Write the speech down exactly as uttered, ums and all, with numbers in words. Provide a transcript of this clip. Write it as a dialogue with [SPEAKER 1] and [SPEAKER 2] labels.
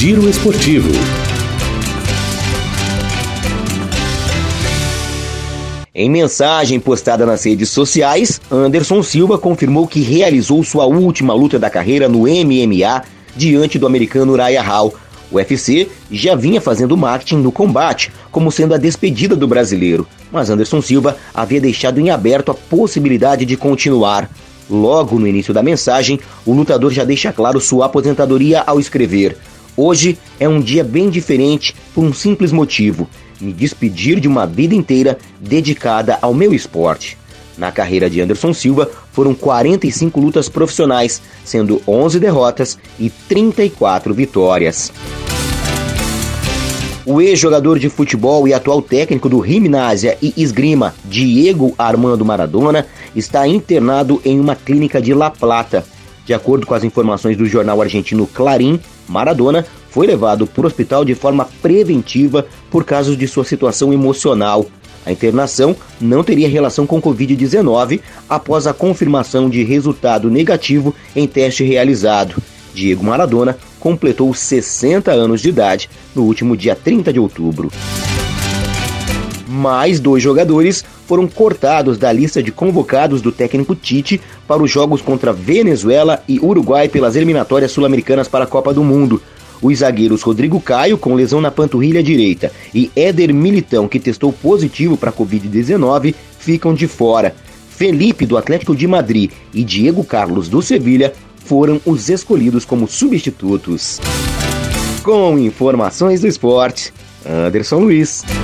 [SPEAKER 1] Giro Esportivo.
[SPEAKER 2] Em mensagem postada nas redes sociais, Anderson Silva confirmou que realizou sua última luta da carreira no M M A diante do americano Uriah Hall. O U F C já vinha fazendo marketing no combate, como sendo a despedida do brasileiro, mas Anderson Silva havia deixado em aberto a possibilidade de continuar. Logo no início da mensagem, o lutador já deixa claro sua aposentadoria ao escrever: "Hoje é um dia bem diferente por um simples motivo: me despedir de uma vida inteira dedicada ao meu esporte." Na carreira de Anderson Silva, foram quarenta e cinco lutas profissionais, sendo onze derrotas e trinta e quatro vitórias. O ex-jogador de futebol e atual técnico do Gimnasia e Esgrima, Diego Armando Maradona, está internado em uma clínica de La Plata. De acordo com as informações do jornal argentino Clarín, Maradona foi levado para o hospital de forma preventiva por causa de sua situação emocional. A internação não teria relação com covid dezenove após a confirmação de resultado negativo em teste realizado. Diego Maradona completou sessenta anos de idade no último dia trinta de outubro. Mais dois jogadores foram cortados da lista de convocados do técnico Tite para os jogos contra Venezuela e Uruguai pelas eliminatórias sul-americanas para a Copa do Mundo. Os zagueiros Rodrigo Caio, com lesão na panturrilha direita, e Éder Militão, que testou positivo para covid dezenove, ficam de fora. Felipe, do Atlético de Madrid, e Diego Carlos, do Sevilha, foram os escolhidos como substitutos. Com informações do esporte, Anderson Luiz.